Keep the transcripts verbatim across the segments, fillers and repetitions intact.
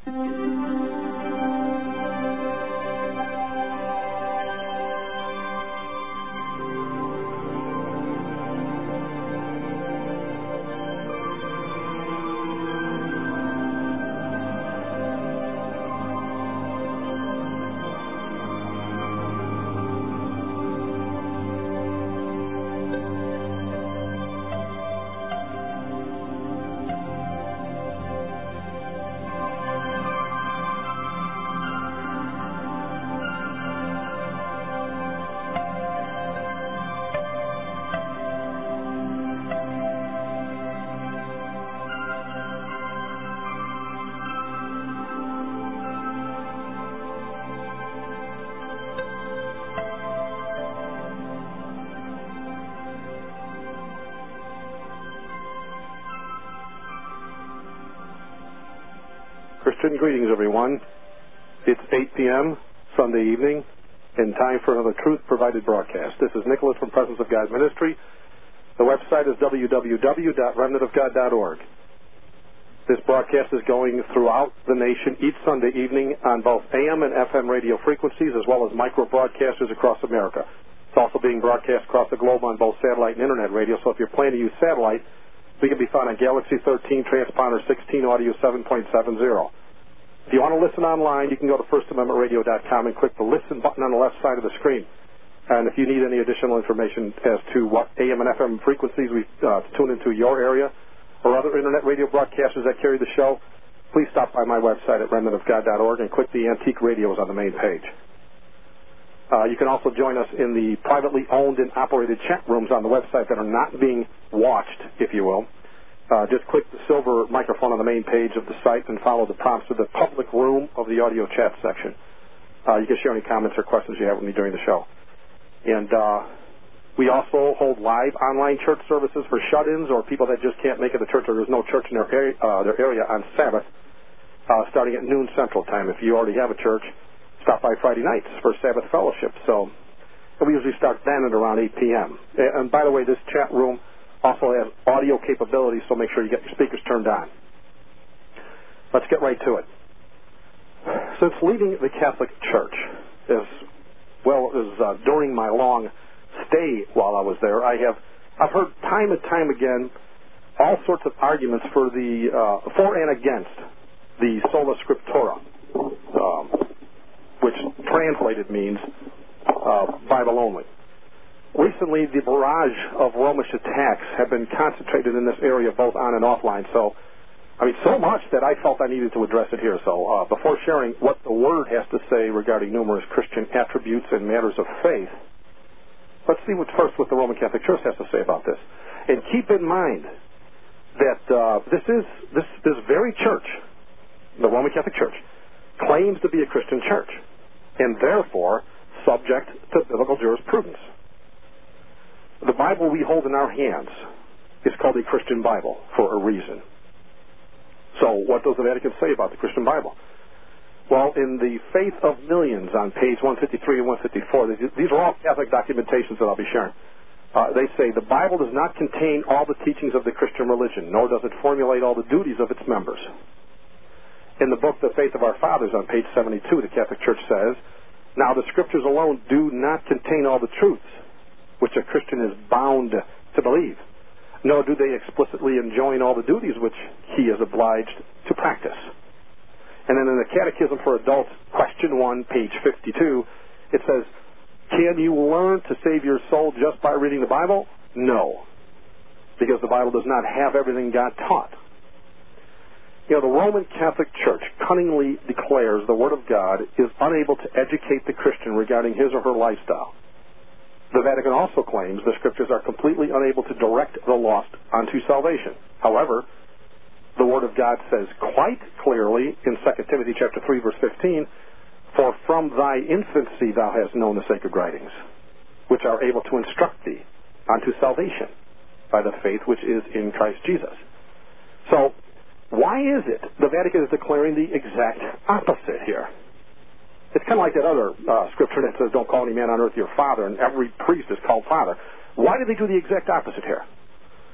Christian greetings, everyone. It's eight p.m. Sunday evening, and time for another truth-provided broadcast. This is Nicholas from Presence of God Ministry. The website is w w w dot remnant of god dot org. This broadcast is going throughout the nation each Sunday evening on both A M and F M radio frequencies, as well as micro-broadcasters across America. It's also being broadcast across the globe on both satellite and internet radio, so if you're planning to use satellite, we can be found on Galaxy thirteen, Transponder sixteen, Audio seven point seven zero. If you want to listen online, you can go to first amendment radio dot com and click the Listen button on the left side of the screen. And if you need any additional information as to what A M and F M frequencies we uh, tune into your area or other internet radio broadcasters that carry the show, please stop by my website at remnant of god dot org and click the Antique Radios on the main page. Uh, you can also join us in the privately owned and operated chat rooms on the website that are not being watched, if you will. Uh, just click the silver microphone on the main page of the site and follow the prompts to the public room of the audio chat section. Uh, you can share any comments or questions you have with me during the show. And uh, we also hold live online church services for shut-ins or people that just can't make it to church or there's no church in their area, uh, their area on Sabbath, uh, starting at noon Central Time. If you already have a church, stop by Friday nights for Sabbath fellowship. So we usually start then at around eight p.m. And by the way, this chat room also has audio capabilities, so make sure you get your speakers turned on. Let's get right to it. Since leaving the Catholic Church, as well as uh, during my long stay while I was there, I have I've heard time and time again all sorts of arguments for the uh, for and against the sola scriptura, um, which translated means uh, Bible only. Recently, the barrage of Romish attacks have been concentrated in this area, both on and offline. So, I mean, so much that I felt I needed to address it here. So, uh, before sharing what the Word has to say regarding numerous Christian attributes and matters of faith, let's see what first what the Roman Catholic Church has to say about this. And keep in mind that uh, this is this this very church, the Roman Catholic Church, claims to be a Christian church, and therefore subject to biblical jurisprudence. The Bible we hold in our hands is called a Christian Bible for a reason. So what does the Vatican say about the Christian Bible? Well, in the Faith of Millions on page one fifty-three and one fifty-four, these are all Catholic documentations that I'll be sharing. Uh, they say the Bible does not contain all the teachings of the Christian religion, nor does it formulate all the duties of its members. In the book The Faith of Our Fathers on page seventy-two, the Catholic Church says, now the Scriptures alone do not contain all the truths which a Christian is bound to believe, nor do they explicitly enjoin all the duties which he is obliged to practice. And then in the Catechism for Adults, question one, page fifty-two, it says, can you learn to save your soul just by reading the Bible? No, because the Bible does not have everything God taught. You know, the Roman Catholic Church cunningly declares the Word of God is unable to educate the Christian regarding his or her lifestyle. The Vatican also claims the Scriptures are completely unable to direct the lost unto salvation. However, the Word of God says quite clearly in Second Timothy chapter three, verse fifteen, for from thy infancy thou hast known the sacred writings, which are able to instruct thee unto salvation by the faith which is in Christ Jesus. So, why is it the Vatican is declaring the exact opposite here? It's kind of like that other uh, scripture that says, don't call any man on earth your father, and every priest is called father. Why did they do the exact opposite here?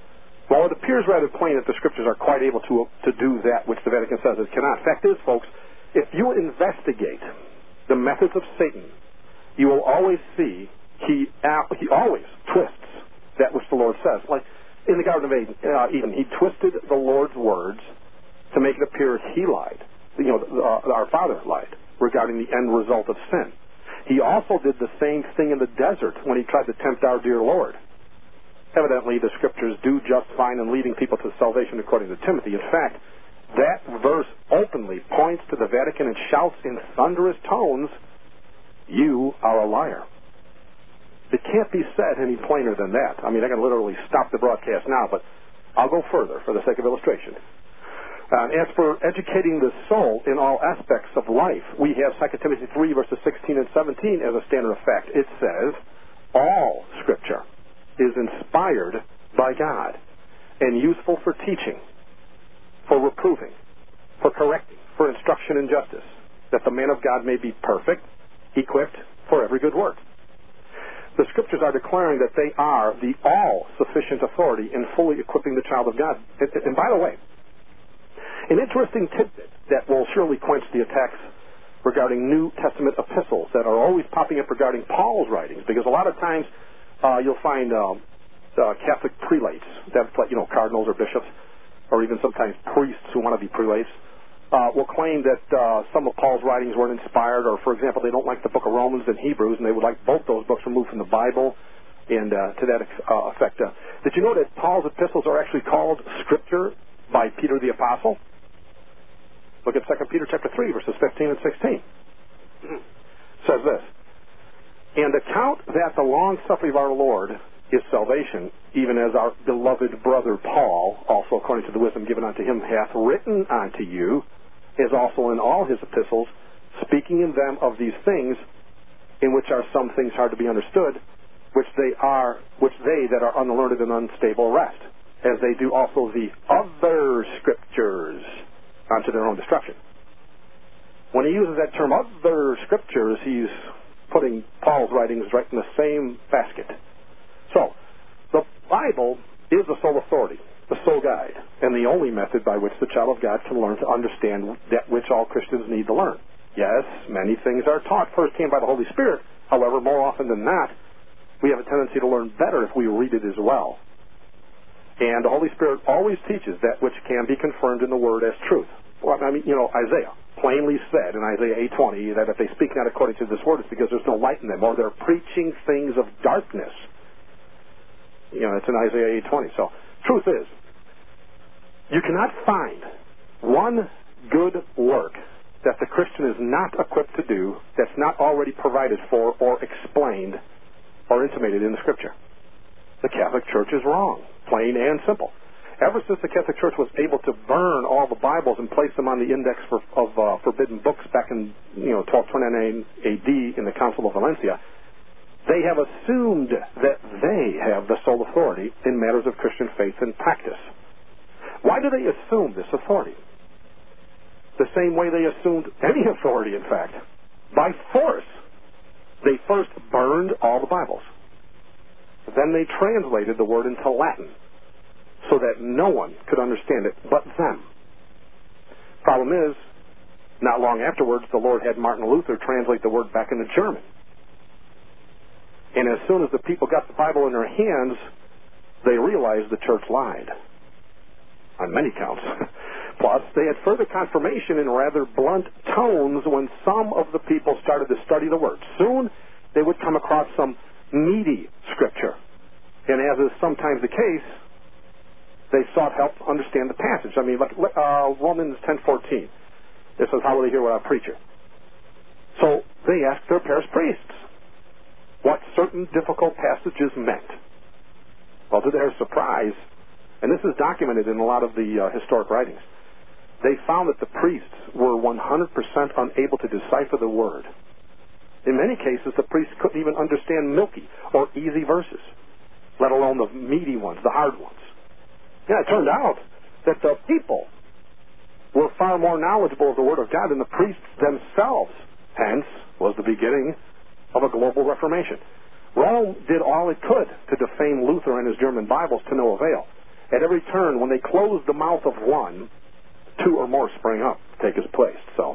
Well, it appears rather plain that the Scriptures are quite able to, to do that which the Vatican says it cannot. Fact is, folks, if you investigate the methods of Satan, you will always see he, he always twists that which the Lord says. Like in the Garden of Eden, uh, Eden he twisted the Lord's words to make it appear as he lied. You know, uh, our Father lied regarding the end result of sin. He also did the same thing in the desert when he tried to tempt our dear Lord. Evidently, the Scriptures do just fine in leading people to salvation according to Timothy. In fact, that verse openly points to the Vatican and shouts in thunderous tones, "You are a liar." It can't be said any plainer than that. I mean, I can literally stop the broadcast now, but I'll go further for the sake of illustration. Uh, as for educating the soul in all aspects of life, we have Second Timothy three, verses sixteen and seventeen as a standard of fact. It says, all Scripture is inspired by God and useful for teaching, for reproving, for correcting, for instruction in justice, that the man of God may be perfect, equipped for every good work. The Scriptures are declaring that they are the all-sufficient authority in fully equipping the child of God. And, and by the way, an interesting tidbit that will surely quench the attacks regarding New Testament epistles that are always popping up regarding Paul's writings, because a lot of times uh, you'll find um, uh, Catholic prelates, that's like, you know, cardinals or bishops, or even sometimes priests who want to be prelates, uh, will claim that uh, some of Paul's writings weren't inspired, or, for example, they don't like the book of Romans and Hebrews, and they would like both those books removed from the Bible, and uh, to that uh, effect. Uh, did you know that Paul's epistles are actually called Scripture by Peter the Apostle? Look at Second Peter chapter three, verses fifteen and sixteen. It says this, "And account that the long-suffering of our Lord is salvation, even as our beloved brother Paul, also according to the wisdom given unto him, hath written unto you, as also in all his epistles, speaking in them of these things, in which are some things hard to be understood, which they are, which they that are unlearned and unstable rest, as they do also the other Scriptures unto their own destruction." When he uses that term, other Scriptures, he's putting Paul's writings right in the same basket. So, the Bible is the sole authority, the sole guide, and the only method by which the child of God can learn to understand that which all Christians need to learn. Yes, many things are taught firsthand by the Holy Spirit. However, more often than not, we have a tendency to learn better if we read it as well. And the Holy Spirit always teaches that which can be confirmed in the Word as truth. Well, I mean, you know, Isaiah plainly said in Isaiah eight twenty that if they speak not according to this Word, it's because there's no light in them, or they're preaching things of darkness. You know, it's in Isaiah eight twenty. So, truth is, you cannot find one good work that the Christian is not equipped to do that's not already provided for or explained or intimated in the Scripture. The Catholic Church is wrong, plain and simple. Ever since the Catholic Church was able to burn all the Bibles and place them on the index for, of uh, forbidden books back in, you know, twelve twenty-nine A D in the Council of Valencia, they have assumed that they have the sole authority in matters of Christian faith and practice. Why do they assume this authority? The same way they assumed any authority, in fact. By force. They first burned all the Bibles. Then they translated the word into Latin so that no one could understand it but them. Problem is, not long afterwards, the Lord had Martin Luther translate the word back into German. And as soon as the people got the Bible in their hands, they realized the church lied. On many counts. Plus, they had further confirmation in rather blunt tones when some of the people started to study the Word. Soon, they would come across some meaty Scripture. And as is sometimes the case, they sought help to understand the passage. I mean, like uh, Romans ten fourteen. It says, "How will they hear without a preacher?" So they asked their parish priests what certain difficult passages meant. Well, to their surprise, and this is documented in a lot of the uh, historic writings, they found that the priests were one hundred percent unable to decipher the word. In many cases, the priests couldn't even understand milky or easy verses, let alone the meaty ones, the hard ones. Yeah, it turned out that the people were far more knowledgeable of the Word of God than the priests themselves. Hence was the beginning of a global Reformation. Rome did all it could to defame Luther and his German Bibles to no avail. At every turn, when they closed the mouth of one, two or more sprang up to take his place. So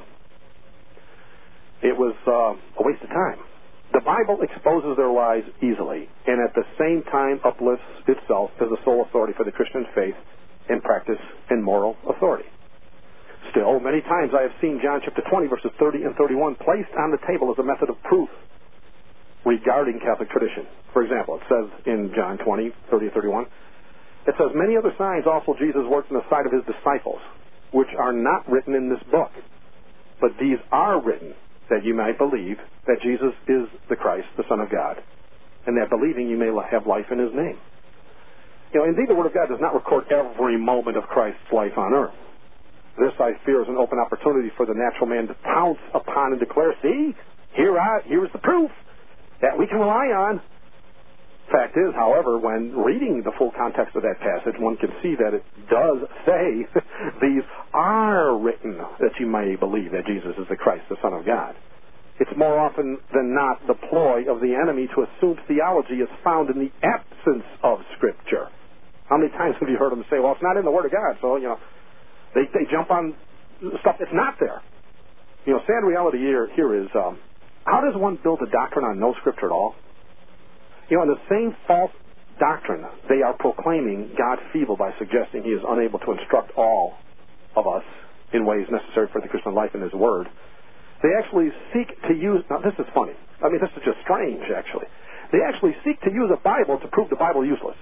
it was uh, a waste of time. The Bible exposes their lies easily, and at the same time uplifts itself as the sole authority for the Christian faith and practice and moral authority. Still, many times I have seen John chapter twenty, verses thirty and thirty-one placed on the table as a method of proof regarding Catholic tradition. For example, it says in John twenty, thirty and thirty-one, it says, "Many other signs also Jesus worked in the sight of his disciples, which are not written in this book. But these are written that you might believe that Jesus is the Christ, the Son of God, and that believing you may have life in his name." You know, indeed, the Word of God does not record every moment of Christ's life on earth. This, I fear, is an open opportunity for the natural man to pounce upon and declare, "See, here I, here's the proof that we can rely on." Fact is, however, when reading the full context of that passage, one can see that it does say, "These are written that you may believe that Jesus is the Christ, the Son of God." It's more often than not the ploy of the enemy to assume theology is found in the absence of Scripture. How many times have you heard them say, "Well, it's not in the Word of God," so, you know, they, they jump on stuff that's not there. You know, sad reality here, here is, um, how does one build a doctrine on no Scripture at all? You know, in the same false doctrine, they are proclaiming God feeble by suggesting he is unable to instruct all of us in ways necessary for the Christian life in his Word. They actually seek to use, now this is funny, I mean this is just strange actually, they actually seek to use a Bible to prove the Bible useless.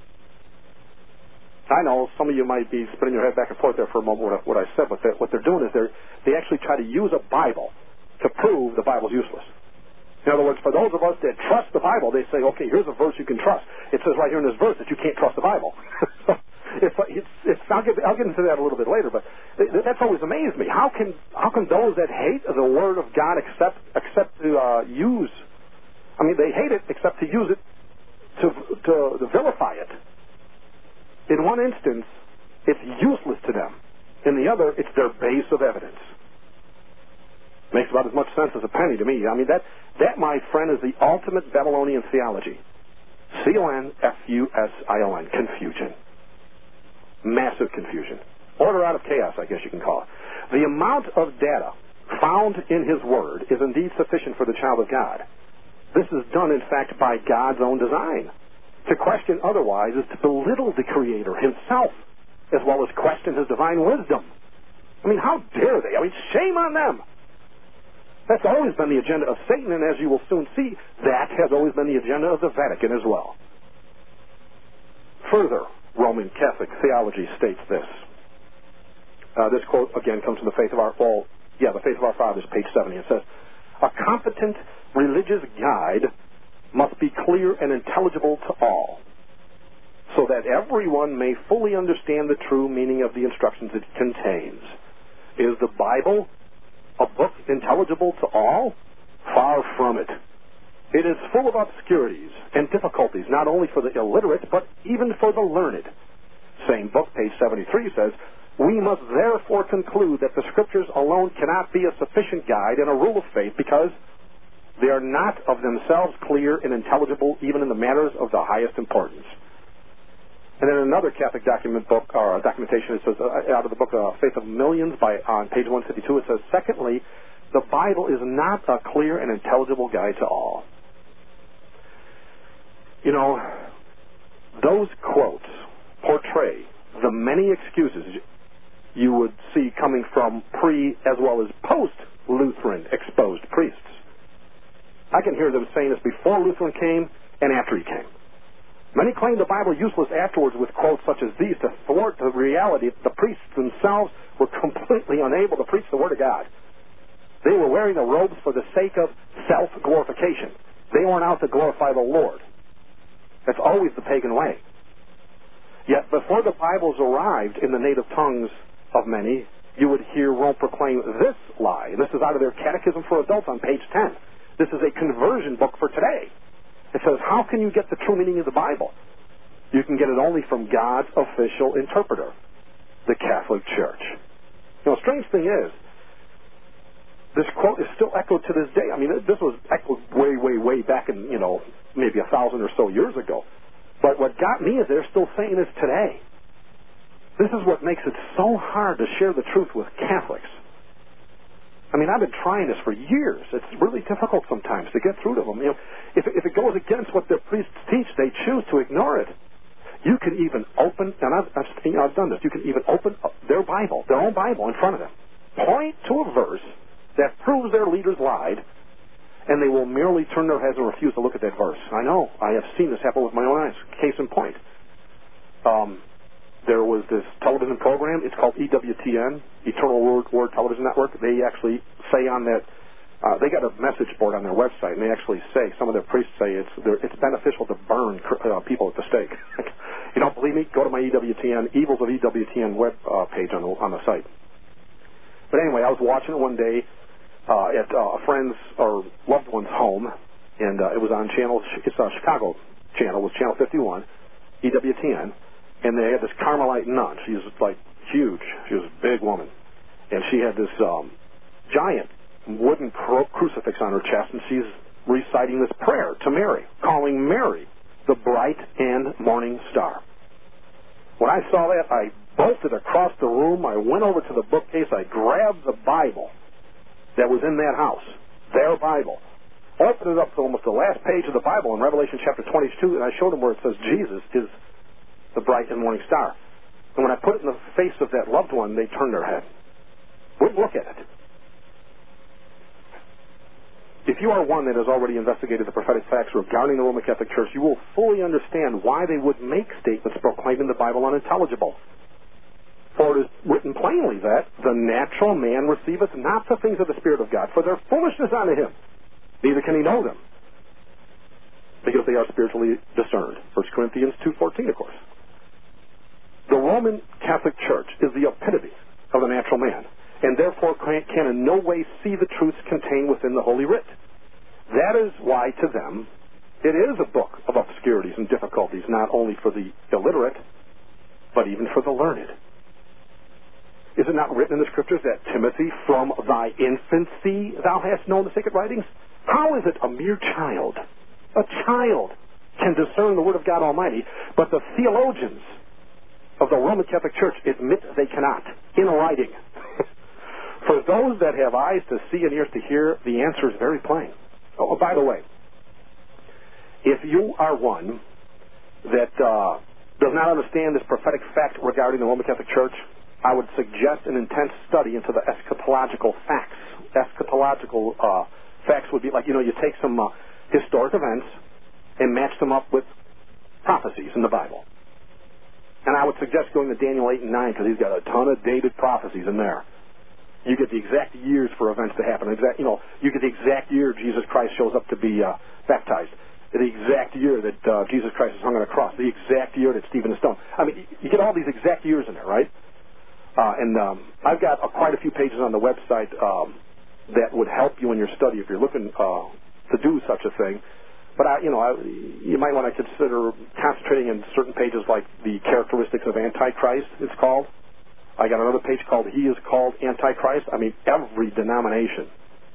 I know some of you might be spinning your head back and forth there for a moment what I, what I said, but what they're doing is they're, they actually try to use a Bible to prove the Bible's useless. In other words, for those of us that trust the Bible, they say, okay, here's a verse you can trust. It says right here in this verse that you can't trust the Bible. it's, it's, it's, I'll, get, I'll get into that a little bit later, but that's always amazed me. How can how can those that hate the Word of God accept, accept to uh, use, I mean, they hate it except to use it to, to, to vilify it. In one instance, it's useless to them. In the other, it's their base of evidence. Makes about as much sense as a penny to me. I mean, that, that, my friend, is the ultimate Babylonian theology. C O N F U S I O N, confusion. Massive confusion. Order out of chaos, I guess you can call it. The amount of data found in his Word is indeed sufficient for the child of God. This is done, in fact, by God's own design. To question otherwise is to belittle the Creator himself, as well as question his divine wisdom. I mean, how dare they? I mean, shame on them. That's always been the agenda of Satan, and as you will soon see, that has always been the agenda of the Vatican as well. Further, Roman Catholic theology states this. Uh, this quote, again, comes from the Faith of Our, well, yeah, the Faith of Our Fathers, page seventy. It says, "A competent religious guide must be clear and intelligible to all, so that everyone may fully understand the true meaning of the instructions it contains." Is the Bible a book intelligible to all? Far from it. It is full of obscurities and difficulties, not only for the illiterate, but even for the learned. Same book, page seventy-three, says, "We must therefore conclude that the Scriptures alone cannot be a sufficient guide and a rule of faith, because they are not of themselves clear and intelligible even in the matters of the highest importance." And then another Catholic document book, or documentation, it says, uh, out of the book uh, Faith of Millions, by on page one fifty-two, it says, "Secondly, the Bible is not a clear and intelligible guide to all." You know, those quotes portray the many excuses you would see coming from pre- as well as post-Lutheran exposed priests. I can hear them saying this before Lutheran came and after he came. Many claim the Bible useless afterwards with quotes such as these to thwart the reality that the priests themselves were completely unable to preach the Word of God. They were wearing the robes for the sake of self-glorification. They weren't out to glorify the Lord. That's always the pagan way. Yet before the Bibles arrived in the native tongues of many, you would hear Rome proclaim this lie. This is out of their Catechism for Adults on page ten. This is a conversion book for today. It says, how can you get the true meaning of the Bible? You can get it only from God's official interpreter, the Catholic Church. You know, the strange thing is, this quote is still echoed to this day. I mean, this was echoed way, way, way back in, you know, maybe a thousand or so years ago. But what got me is they're still saying this today. This is what makes it so hard to share the truth with Catholics. I mean, I've been trying this for years. It's really difficult sometimes to get through to them. You know, if, if it goes against what their priests teach, they choose to ignore it. You can even open, and I've, I've, you know, I've done this, you can even open their Bible, their own Bible in front of them, point to a verse that proves their leaders lied, and they will merely turn their heads and refuse to look at that verse. I know. I have seen this happen with my own eyes. Case in point. Um... There was this television program. It's called E W T N, Eternal Word, Word Television Network. They actually say on that, uh, they got a message board on their website, and they actually say, some of their priests say it's it's beneficial to burn uh, people at the stake. You don't believe me? Go to my E W T N, Evils of E W T N web uh, page on the, on the site. But anyway, I was watching it one day uh, at uh, a friend's or loved one's home, and uh, it was on channel, it's a Chicago channel, it was channel fifty-one, E W T N. And they had this Carmelite nun. She was, like, huge. She was a big woman. And she had this um, giant wooden cru- crucifix on her chest, and she's reciting this prayer to Mary, calling Mary the bright and morning star. When I saw that, I bolted across the room. I went over to the bookcase. I grabbed the Bible that was in that house, their Bible, opened it up to almost the last page of the Bible in Revelation chapter twenty-two, and I showed them where it says Jesus is the bright and morning star. And when I put it in the face of that loved one, they turned their head. Wouldn't look at it. If you are one that has already investigated the prophetic facts regarding the Roman Catholic Church, you will fully understand why they would make statements proclaiming the Bible unintelligible. For it is written plainly that the natural man receiveth not the things of the Spirit of God, for their foolishness unto him, neither can he know them, because they are spiritually discerned. First Corinthians two fourteen, of course. The Roman Catholic Church is the epitome of the natural man, and therefore can in no way see the truths contained within the Holy Writ. That is why, to them, it is a book of obscurities and difficulties, not only for the illiterate, but even for the learned. Is it not written in the Scriptures that, Timothy, from thy infancy thou hast known the sacred writings? How is it a mere child, a child, can discern the Word of God Almighty, but the theologians of the Roman Catholic Church admit they cannot, in writing? For those that have eyes to see and ears to hear, the answer is very plain. Oh, by the way, if you are one that uh, does not understand this prophetic fact regarding the Roman Catholic Church, I would suggest an intense study into the eschatological facts. Eschatological uh, facts would be like, you know, you take some uh, historic events and match them up with prophecies in the Bible. And I would suggest going to Daniel eight and nine, because he's got a ton of dated prophecies in there. You get the exact years for events to happen. Exact, you know, you get the exact year Jesus Christ shows up to be uh, baptized. The exact year that uh, Jesus Christ is hung on a cross. The exact year that Stephen is stoned. I mean, you get all these exact years in there, right? Uh, and um, I've got uh, quite a few pages on the website um, that would help you in your study if you're looking uh, to do such a thing. But, I, you know, I, you might want to consider concentrating in certain pages like the characteristics of Antichrist, it's called. I got another page called He is Called Antichrist. I mean, every denomination,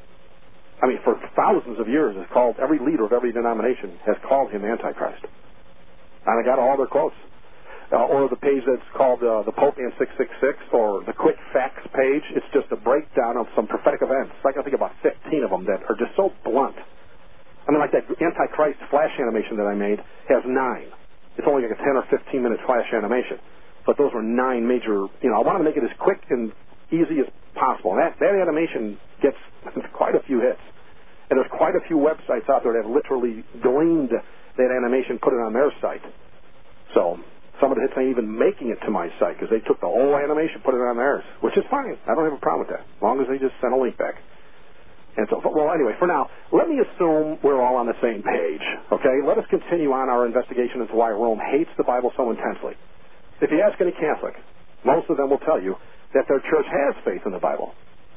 I mean, for thousands of years, it's called, every leader of every denomination has called him Antichrist. And I got all their quotes. Uh, or the page that's called uh, the Pope and six six six, or the Quick Facts page. It's just a breakdown of some prophetic events. I can think about fifteen of them that are just so blunt. I mean, like that Antichrist flash animation that I made has nine. It's only like a ten or fifteen minute flash animation. But those were nine major, you know, I wanted to make it as quick and easy as possible. And that, that animation gets quite a few hits. And there's quite a few websites out there that have literally gleaned that animation, put it on their site. So some of the hits ain't even making it to my site, because they took the whole animation, put it on theirs, which is fine. I don't have a problem with that, as long as they just send a link back. And so, well, anyway, for now, let me assume we're all on the same page, okay? Let us continue on our investigation into why Rome hates the Bible so intensely. If you ask any Catholic, most of them will tell you that their church has faith in the Bible.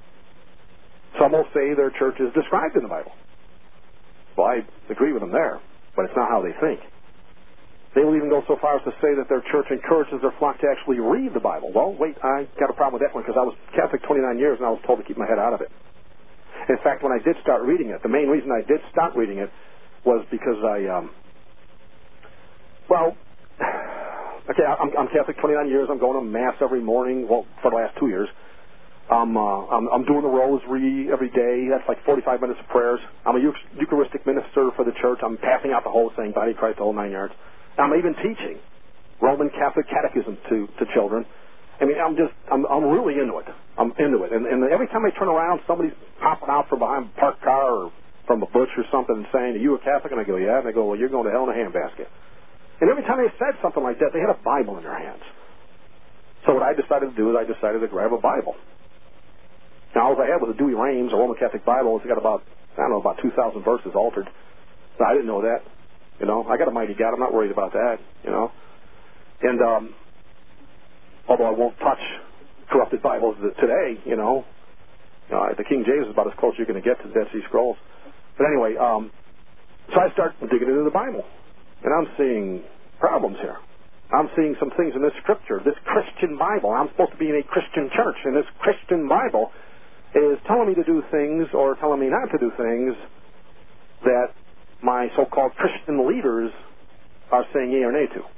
Some will say their church is described in the Bible. Well, I agree with them there, but it's not how they think. They will even go so far as to say that their church encourages their flock to actually read the Bible. Well, wait, I got a problem with that one, because I was Catholic twenty-nine years and I was told to keep my head out of it. In fact, when I did start reading it, the main reason I did stop reading it was because I, um, well, Okay, I'm, I'm Catholic twenty-nine years. I'm going to Mass every morning, well, for the last two years. I'm, uh, I'm, I'm doing the rosary every day. That's like forty-five minutes of prayers. I'm a Eucharistic minister for the church. I'm passing out the whole saying, Body of Christ, the whole nine yards. I'm even teaching Roman Catholic catechism to, to children. I mean, I'm just, I'm, I'm really into it. I'm into it. And, and every time I turn around, somebody's popping out from behind a parked car or from a bush or something and saying, are you a Catholic? And I go, yeah. And they go, well, you're going to hell in a handbasket. And every time they said something like that, they had a Bible in their hands. So what I decided to do is I decided to grab a Bible. Now, all I had was a Dewey Rames, a Roman Catholic Bible. It's got about, I don't know, about two thousand verses altered. So I didn't know that. You know, I got a mighty God. I'm not worried about that, you know. And, um, although I won't touch corrupted Bibles today, you know, uh, the King James is about as close as you're going to get to the Dead Sea Scrolls. But anyway, um, so I start digging into the Bible, and I'm seeing problems here. I'm seeing some things in this scripture, this Christian Bible. I'm supposed to be in a Christian church, and this Christian Bible is telling me to do things or telling me not to do things that my so-called Christian leaders are saying yea or nay to.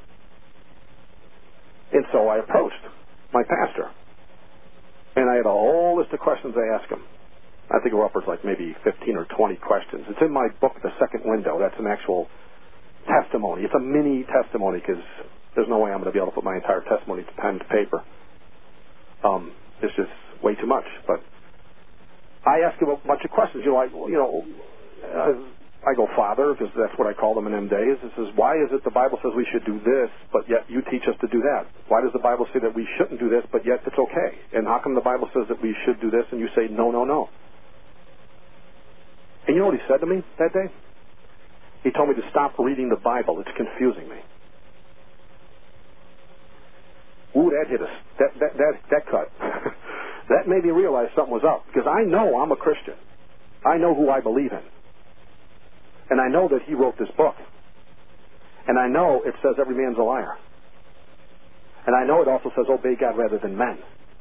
And so I approached my pastor, and I had a whole list of questions I asked him. I think we're upwards like maybe fifteen or twenty questions. It's in my book, The Second Window. That's an actual testimony. It's a mini testimony because there's no way I'm going to be able to put my entire testimony to pen to paper. Um, it's just way too much. But I asked him a bunch of questions. You know, I, you know, uh, I go, Father, because that's what I call them in them days. It says, why is it the Bible says we should do this, but yet you teach us to do that? Why does the Bible say that we shouldn't do this, but yet it's okay? And how come the Bible says that we should do this, and you say, no, no, no? And you know what he said to me that day? He told me to stop reading the Bible. It's confusing me. Ooh, that hit us. That, that, that, that cut. That made me realize something was up, because I know I'm a Christian. I know who I believe in. And I know that he wrote this book. And I know it says every man's a liar. And I know it also says obey God rather than men.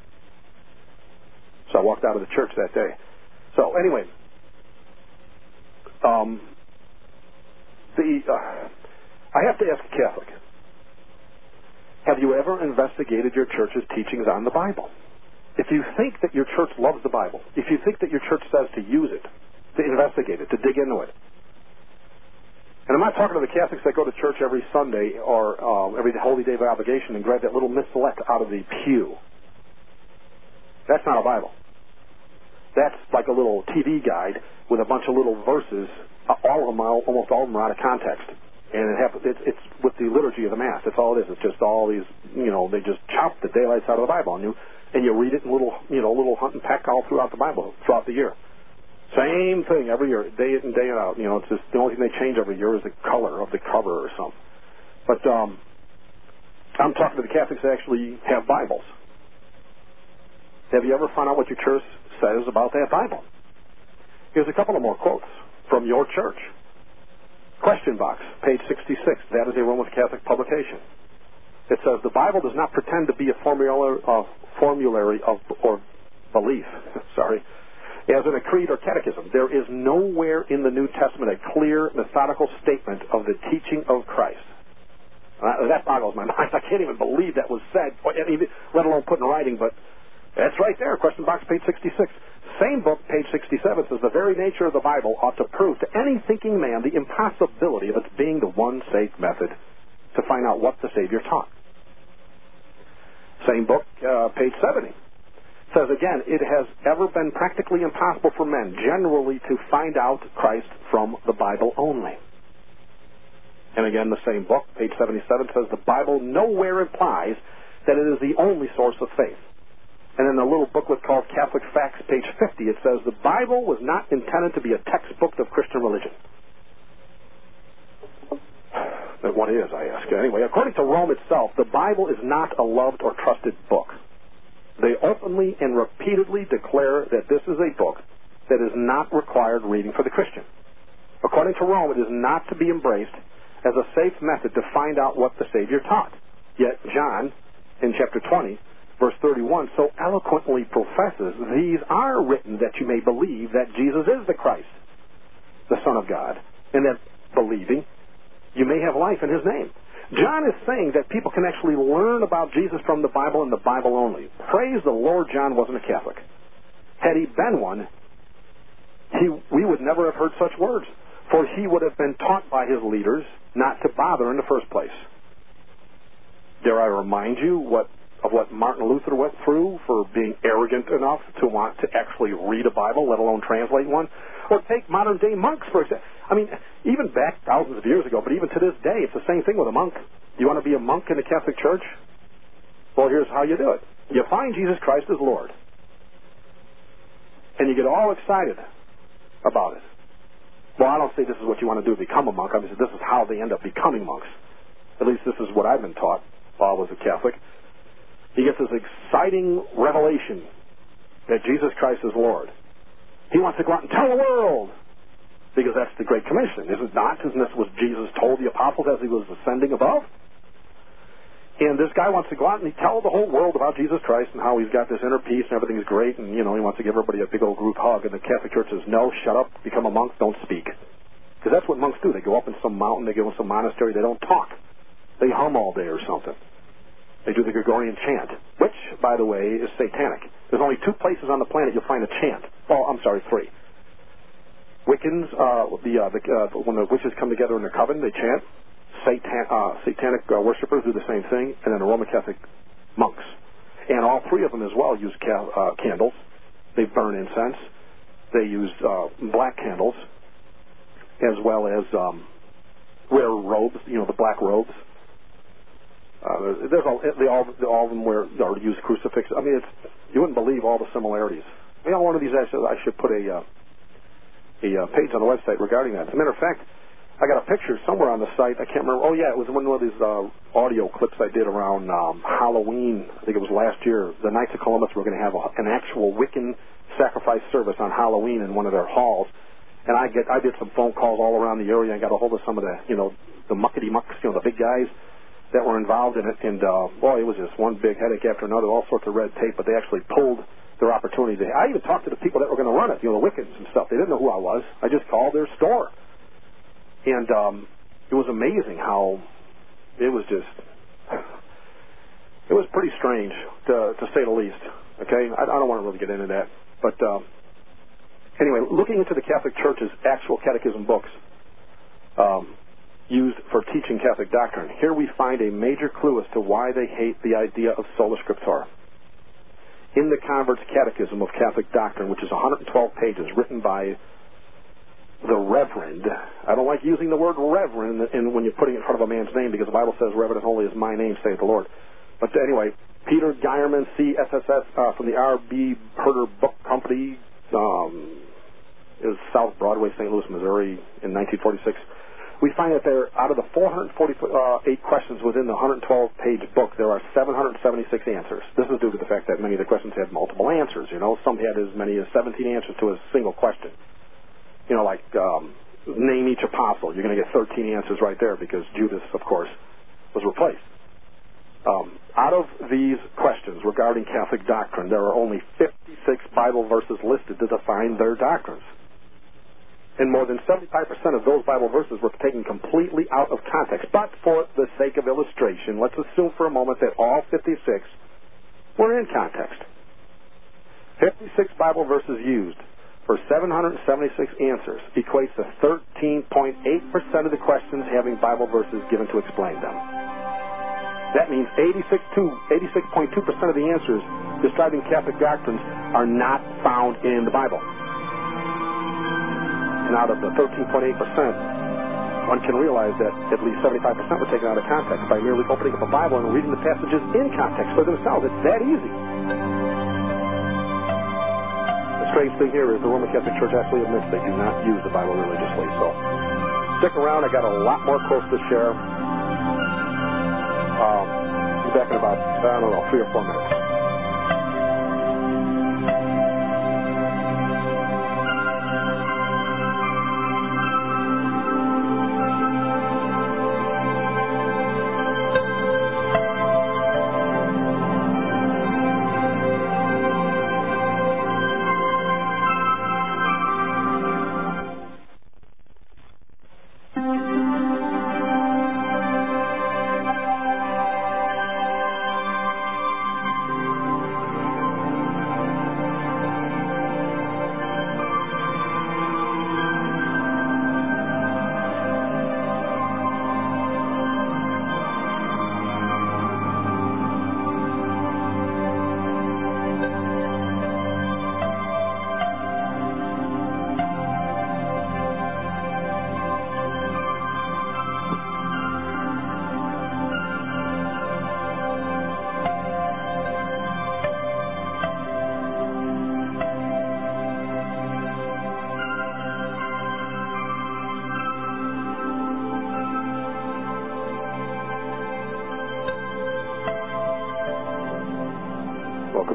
So I walked out of the church that day. So anyway, um, the uh, I have to ask a Catholic, have you ever investigated your church's teachings on the Bible? If you think that your church loves the Bible, if you think that your church says to use it, to investigate it, to dig into it, and I'm not talking to the Catholics that go to church every Sunday or um, every holy day of obligation and grab that little misselect out of the pew. That's not a Bible. That's like a little T V guide with a bunch of little verses. All of them, almost all of them are out of context. And it happens, it's, it's with the liturgy of the Mass. That's all it is. It's just all these, you know, they just chop the daylights out of the Bible. And you, and you read it in little, you know, little hunt and peck all throughout the Bible, throughout the year. Same thing every year, day in and day out. You know, it's just the only thing they change every year is the color of the cover or something. But um, I'm talking to the Catholics that actually have Bibles. Have you ever found out what your church says about that Bible? Here's a couple of more quotes from your church. Question box, page sixty-six. That is a Roman Catholic publication. It says, the Bible does not pretend to be a formula of, formulary of or belief. Sorry. As in a creed or catechism, there is nowhere in the New Testament a clear, methodical statement of the teaching of Christ. Uh, that boggles my mind. I can't even believe that was said, let alone put in writing, but that's right there, question box, page sixty-six. Same book, page sixty-seven, says the very nature of the Bible ought to prove to any thinking man the impossibility of its being the one safe method to find out what the Savior taught. Same book, uh, page seventy. Says again, it has ever been practically impossible for men generally to find out Christ from the Bible only. And again, the same book, page seventy-seven, says the Bible nowhere implies that it is the only source of faith. And in a little booklet called Catholic Facts, page fifty, it says the Bible was not intended to be a textbook of Christian religion. But what is, I ask? Anyway, according to Rome itself, the Bible is not a loved or trusted book. They openly and repeatedly declare that this is a book that is not required reading for the Christian. According to Rome, it is not to be embraced as a safe method to find out what the Savior taught. Yet John, in chapter twenty, verse thirty-one, so eloquently professes, these are written that you may believe that Jesus is the Christ, the Son of God, and that believing, you may have life in His name. John is saying that people can actually learn about Jesus from the Bible and the Bible only. Praise the Lord, John wasn't a Catholic. Had he been one, he, we would never have heard such words, for he would have been taught by his leaders not to bother in the first place. Dare I remind you what of what Martin Luther went through for being arrogant enough to want to actually read a Bible, let alone translate one? Or take modern-day monks, for example. I mean, even back thousands of years ago, but even to this day, it's the same thing with a monk. You want to be a monk in the Catholic Church? Well, here's how you do it. You find Jesus Christ as Lord. And you get all excited about it. Well, I don't say this is what you want to do to become a monk. I mean, this is how they end up becoming monks. At least this is what I've been taught while I was a Catholic. He gets this exciting revelation that Jesus Christ is Lord. He wants to go out and tell the world, because that's the Great Commission, is it not? Isn't this what Jesus told the apostles as he was ascending above? And this guy wants to go out and tell the whole world about Jesus Christ and how he's got this inner peace and everything's great, and, you know, he wants to give everybody a big old group hug, and the Catholic Church says, no, shut up, become a monk, don't speak. Because that's what monks do. They go up in some mountain, they go in some monastery, they don't talk. They hum all day or something. They do the Gregorian chant, which, by the way, is satanic. There's only two places on the planet you'll find a chant. Oh, I'm sorry, three. Wiccans, uh, the, uh, the, uh, when the witches come together in their coven, they chant. Satan, uh, satanic uh, worshippers do the same thing, and then the Roman Catholic monks. And all three of them as well use ca- uh, candles. They burn incense. They use uh, black candles, as well as um, wear robes, you know, the black robes. Uh, there's all, they all, they all of them wear or use crucifixes. I mean, it's, you wouldn't believe all the similarities. You know, one of these I should, I should put a uh, a uh, page on the website regarding that. As a matter of fact, I got a picture somewhere on the site. I can't remember. Oh yeah, it was one of these uh, audio clips I did around um, Halloween. I think it was last year. The Knights of Columbus were going to have a, an actual Wiccan sacrifice service on Halloween in one of their halls. And I get I did some phone calls all around the area and got a hold of some of the you know the muckety mucks, you know, the big guys that were involved in it, and uh, boy, it was just one big headache after another, all sorts of red tape, but they actually pulled their opportunity. I even talked to the people that were going to run it, you know, the Wiccans and stuff. They didn't know who I was. I just called their store. And um, it was amazing how it was just, it was pretty strange, to, to say the least, okay? I, I don't want to really get into that. But um, anyway, looking into the Catholic Church's actual catechism books, um, used for teaching Catholic doctrine. Here we find a major clue as to why they hate the idea of sola scriptura. In the Convert's Catechism of Catholic Doctrine, which is one hundred twelve pages, written by the Reverend. I don't like using the word Reverend in, when you're putting it in front of a man's name, because the Bible says, Reverend and holy is my name, saith the Lord. But anyway, Peter Geierman, C S S S, uh, from the R B Herder Book Company, um, is South Broadway, Saint Louis, Missouri, in nineteen forty-six. We find that there, out of the four hundred forty-eight questions within the one hundred twelve page book, there are seven hundred seventy-six answers. This is due to the fact that many of the questions had multiple answers. You know, some had as many as seventeen answers to a single question. You know, like um, name each apostle. You're going to get thirteen answers right there because Judas, of course, was replaced. Um, out of these questions regarding Catholic doctrine, there are only fifty-six Bible verses listed to define their doctrines. And more than seventy-five percent of those Bible verses were taken completely out of context. But for the sake of illustration, let's assume for a moment that all fifty-six were in context. fifty-six Bible verses used for seven hundred seventy-six answers equates to thirteen point eight percent of the questions having Bible verses given to explain them. That means eighty-six point two percent of the answers describing Catholic doctrines are not found in the Bible. And out of the thirteen point eight percent, one can realize that at least seventy-five percent were taken out of context by merely opening up a Bible and reading the passages in context for themselves. It's that easy. The strange thing here is the Roman Catholic Church actually admits they do not use the Bible religiously. So stick around. I got a lot more quotes to share. Um, be back in about, I don't know, three or four minutes.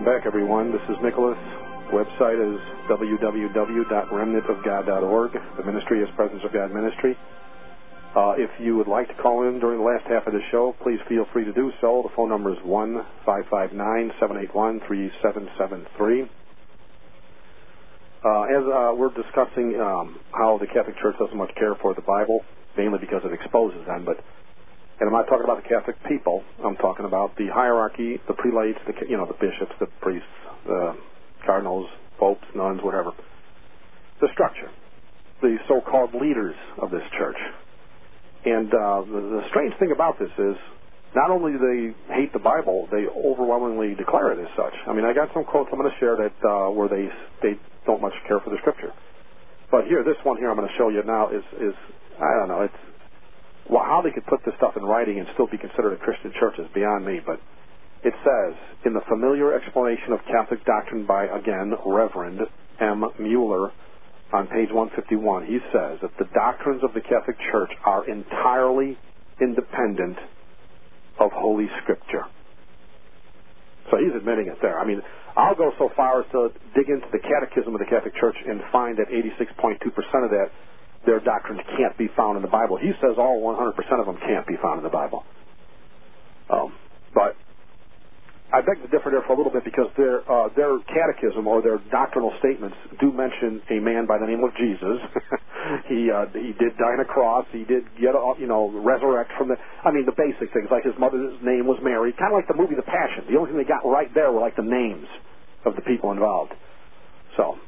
back, everyone. This is Nicholas. Website is w w w dot remnant of god dot org. The ministry is Presence of God Ministry. Uh, if you would like to call in during the last half of the show, please feel free to do so. The phone number is one five five nine, seven eight one, three seven seven three. Uh, as uh, we're discussing um, how the Catholic Church doesn't much care for the Bible, mainly because it exposes them, but and I'm not talking about the Catholic people. I'm talking about the hierarchy, the prelates, the you know the bishops, the priests, the cardinals, popes, nuns, whatever. The structure, the so-called leaders of this church. And uh, the, the strange thing about this is not only do they hate the Bible, they overwhelmingly declare it as such. I mean, I got some quotes I'm going to share that uh, where they they don't much care for the Scripture. But here, this one here I'm going to show you now is, is I don't know, it's well, how they could put this stuff in writing and still be considered a Christian church is beyond me. But it says, in the familiar explanation of Catholic doctrine by, again, Reverend M. Mueller, on page one fifty-one, he says that the doctrines of the Catholic Church are entirely independent of Holy Scripture. So he's admitting it there. I mean, I'll go so far as to dig into the Catechism of the Catholic Church and find that eighty-six point two percent of that, their doctrines can't be found in the Bible. He says all one hundred percent of them can't be found in the Bible. Um, but I beg to differ there for a little bit because their uh, their catechism or their doctrinal statements do mention a man by the name of Jesus. he uh, he did die on a cross. He did get uh, you know resurrect from the. I mean the basic things like his mother's name was Mary, kind of like the movie The Passion. The only thing they got right there were like the names of the people involved. So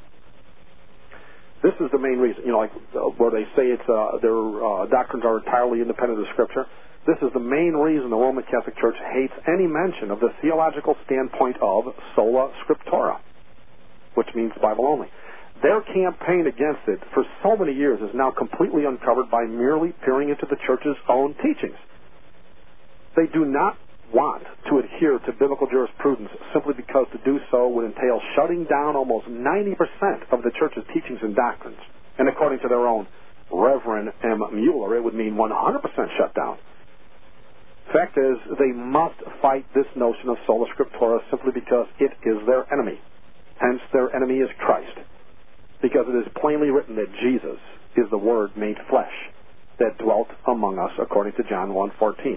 this is the main reason, you know, like uh, where they say it's uh, their uh, doctrines are entirely independent of Scripture. This is the main reason the Roman Catholic Church hates any mention of the theological standpoint of sola scriptura, which means Bible only. Their campaign against it for so many years is now completely uncovered by merely peering into the Church's own teachings. They do not want to adhere to biblical jurisprudence simply because to do so would entail shutting down almost ninety percent of the Church's teachings and doctrines. And according to their own Reverend M. Mueller, it would mean one hundred percent shutdown. Fact is, they must fight this notion of sola scriptura simply because it is their enemy. Hence, their enemy is Christ. Because it is plainly written that Jesus is the Word made flesh that dwelt among us, according to John one fourteen.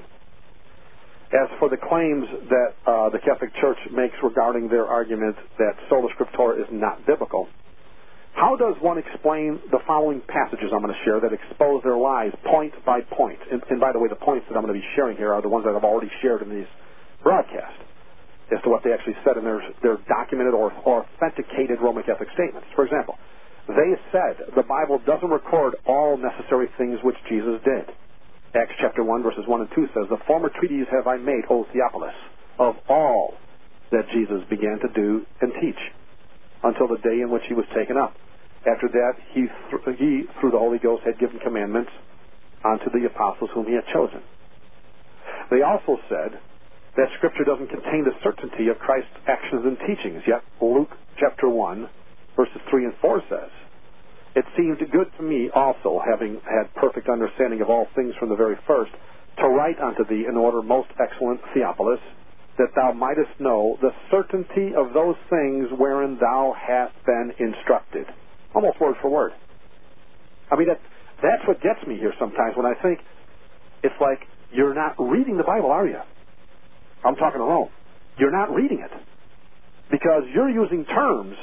As for the claims that uh, the Catholic Church makes regarding their argument that sola scriptura is not biblical, how does one explain the following passages I'm going to share that expose their lies point by point? And, and by the way, the points that I'm going to be sharing here are the ones that I've already shared in these broadcasts as to what they actually said in their, their documented or authenticated Roman Catholic statements. For example, they said the Bible doesn't record all necessary things which Jesus did. Acts chapter one, verses one and two says, "The former treaties have I made, O Theophilus, of all that Jesus began to do and teach, until the day in which he was taken up. After that, he, th- he, through the Holy Ghost, had given commandments unto the apostles whom he had chosen." They also said that Scripture doesn't contain the certainty of Christ's actions and teachings, yet Luke chapter one, verses three and four says, "It seemed good to me also, having had perfect understanding of all things from the very first, to write unto thee in order most excellent Theophilus, that thou mightest know the certainty of those things wherein thou hast been instructed." Almost word for word. I mean, that, that's what gets me here sometimes when I think it's like, you're not reading the Bible, are you? I'm talking to Rome. You're not reading it. Because you're using terms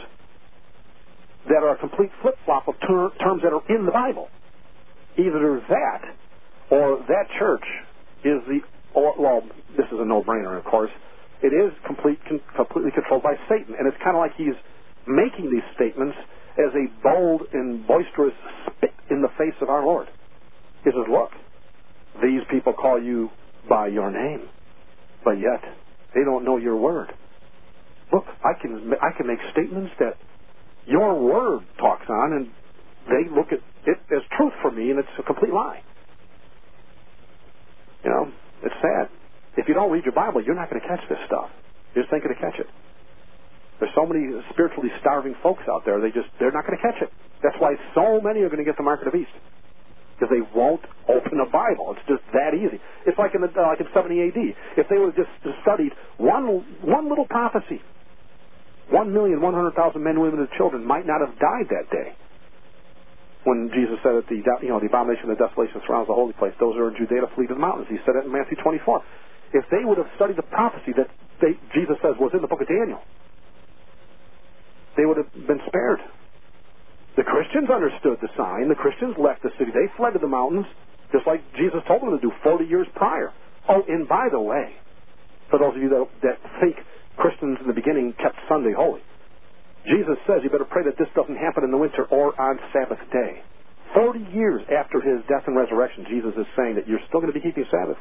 that are a complete flip-flop of ter- terms that are in the Bible. Either that, or that church is the, or, well, this is a no-brainer, of course. It is complete, con- completely controlled by Satan, and it's kind of like he's making these statements as a bold and boisterous spit in the face of our Lord. He says, look, these people call you by your name, but yet they don't know your word. Look, I can I can make statements that your word talks on, and they look at it as truth for me, and it's a complete lie. You know, it's sad. If you don't read your Bible, you're not going to catch this stuff. You're just thinking to catch it. There's so many spiritually starving folks out there, they just, they're not going to catch it. That's why so many are going to get the mark of the beast. Because they won't open a Bible. It's just that easy. It's like in, the, uh, like in seventy A D. If they would have just studied one, one little prophecy One million, one hundred thousand men, women, and children might not have died that day. When Jesus said that the, you know, the abomination of desolation surrounds the holy place, those who are in Judea flee to the mountains. He said it in Matthew twenty-four. If they would have studied the prophecy that they, Jesus says was in the book of Daniel, they would have been spared. The Christians understood the sign. The Christians left the city. They fled to the mountains, just like Jesus told them to do forty years prior. Oh, and by the way, for those of you that, that think Christians in the beginning kept Sunday holy, Jesus says you better pray that this doesn't happen in the winter or on Sabbath day. Forty years after his death and resurrection, Jesus is saying that you're still going to be keeping Sabbath.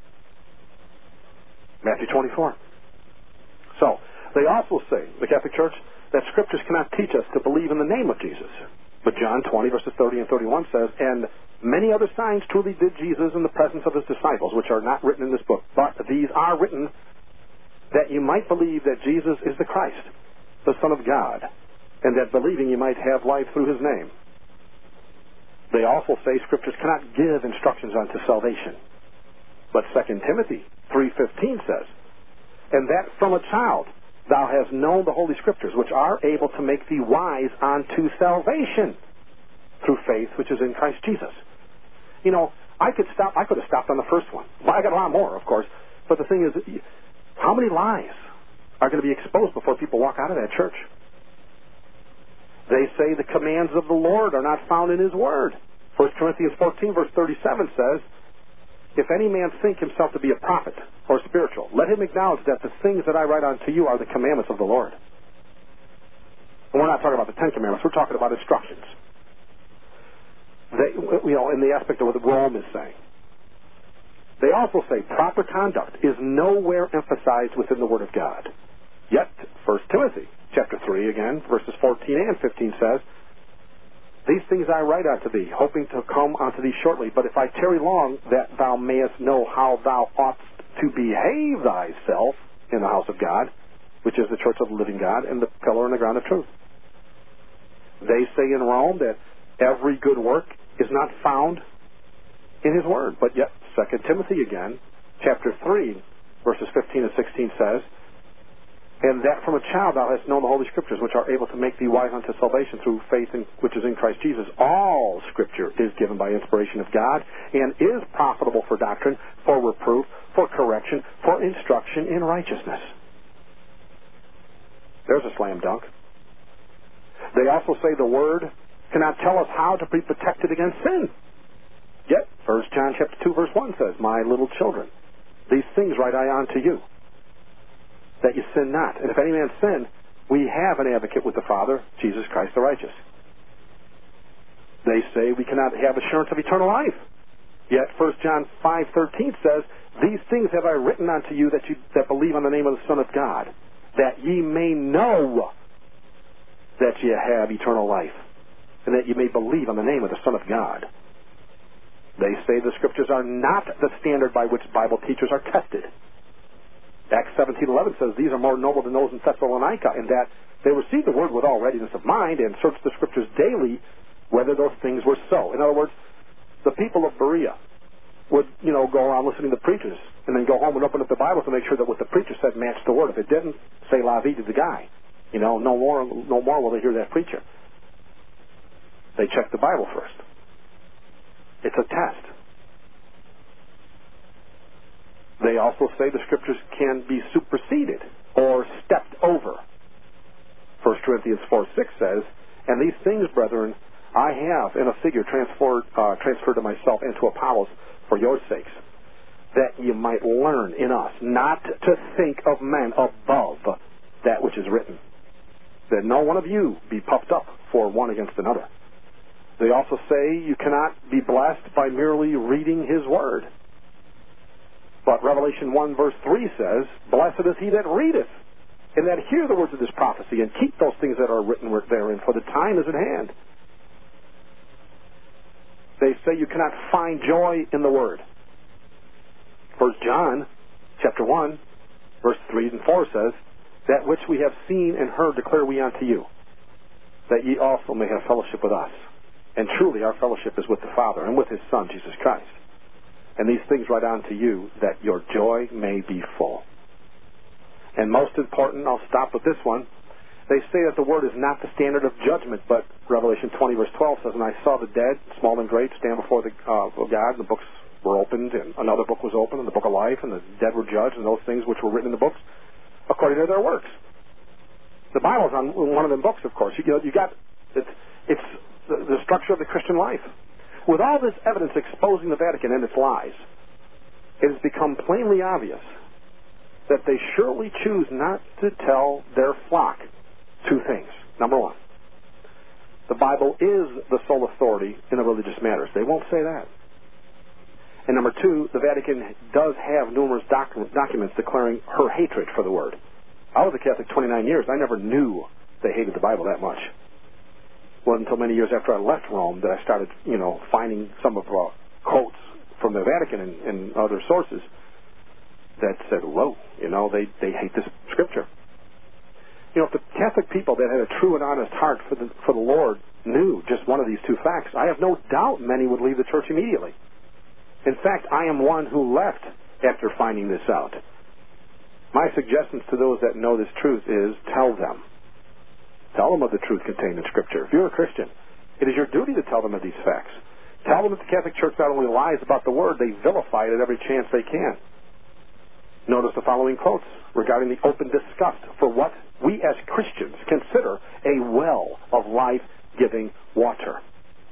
Matthew twenty-four. So, they also say, the Catholic Church, that Scriptures cannot teach us to believe in the name of Jesus. But John twenty, verses thirty and thirty-one says, and many other signs truly did Jesus in the presence of his disciples, which are not written in this book. But these are written that you might believe that Jesus is the Christ, the Son of God, and that believing you might have life through his name. They also say Scriptures cannot give instructions unto salvation. But Second Timothy three fifteen says, and that from a child thou hast known the Holy Scriptures, which are able to make thee wise unto salvation through faith which is in Christ Jesus. You know, I could stop. I could have stopped on the first one. Well, I got a lot more, of course. But the thing is, how many lies are going to be exposed before people walk out of that church? They say the commands of the Lord are not found in his word. First Corinthians fourteen, verse thirty-seven says, if any man think himself to be a prophet or spiritual, let him acknowledge that the things that I write unto you are the commandments of the Lord. And we're not talking about the Ten Commandments. We're talking about instructions. They, you know, in the aspect of what Rome is saying. They also say proper conduct is nowhere emphasized within the Word of God. Yet, First Timothy chapter three, again, verses fourteen and fifteen says, these things I write unto thee, hoping to come unto thee shortly. But if I tarry long, that thou mayest know how thou oughtest to behave thyself in the house of God, which is the church of the living God, and the pillar and the ground of truth. They say in Rome that every good work is not found in his word. But yet, Second Timothy again, chapter three, verses fifteen and sixteen says, and that from a child thou hast known the Holy Scriptures, which are able to make thee wise unto salvation through faith in, which is in Christ Jesus. All Scripture is given by inspiration of God and is profitable for doctrine, for reproof, for correction, for instruction in righteousness. There's a slam dunk. They also say the Word cannot tell us how to be protected against sin. Yet, First John chapter two, verse one says, my little children, these things write I unto you, that you sin not. And if any man sin, we have an advocate with the Father, Jesus Christ the righteous. They say we cannot have assurance of eternal life. Yet First John five thirteen says, these things have I written unto you that you that believe on the name of the Son of God, that ye may know that ye have eternal life, and that ye may believe on the name of the Son of God. They say the Scriptures are not the standard by which Bible teachers are tested. Acts seventeen eleven says these are more noble than those in Thessalonica, in that they received the word with all readiness of mind and searched the Scriptures daily whether those things were so. In other words, the people of Berea would, you know, go around listening to preachers and then go home and open up the Bible to make sure that what the preacher said matched the word. If it didn't, say la vie to the guy. You know, no more, no more will they hear that preacher. They check the Bible first. It's a test. They also say the Scriptures can be superseded or stepped over. First Corinthians four six says, and these things, brethren, I have in a figure transferred, uh, transferred to myself and to Apollos for your sakes, that you might learn in us not to think of men above that which is written, that no one of you be puffed up for one against another. They also say you cannot be blessed by merely reading his word. But Revelation one verse three says, blessed is he that readeth, and that hear the words of this prophecy, and keep those things that are written therein, for the time is at hand. They say you cannot find joy in the word. First John chapter one, verse three and four says, that which we have seen and heard declare we unto you, that ye also may have fellowship with us. And truly our fellowship is with the Father and with his Son, Jesus Christ. And these things write unto you, that your joy may be full. And most important, I'll stop with this one, They say that the Word is not the standard of judgment, but Revelation twenty, verse twelve says, "And I saw the dead, small and great, stand before the uh, God, and the books were opened, and another book was opened, and the book of life, and the dead were judged, and those things which were written in the books, according to their works." The Bible's on one of them books, of course. You, you got it's, it's the, the structure of the Christian life. With all this evidence exposing the Vatican and its lies, it has become plainly obvious that they surely choose not to tell their flock two things. Number one, the Bible is the sole authority in the religious matters. They won't say that. And number two, the Vatican does have numerous doc- documents declaring her hatred for the Word. I was a Catholic twenty-nine years. I never knew they hated the Bible that much. It wasn't until many years after I left Rome that I started, you know, finding some of uh, quotes from the Vatican and, and other sources that said, whoa, you know, they, they hate this Scripture. You know, if the Catholic people that had a true and honest heart for the, for the Lord knew just one of these two facts, I have no doubt many would leave the church immediately. In fact, I am one who left after finding this out. My suggestions to those that know this truth is tell them. Tell them of the truth contained in Scripture. If you're a Christian, it is your duty to tell them of these facts. Tell them that the Catholic Church not only lies about the Word, they vilify it at every chance they can. Notice the following quotes regarding the open disgust for what we as Christians consider a well of life-giving water.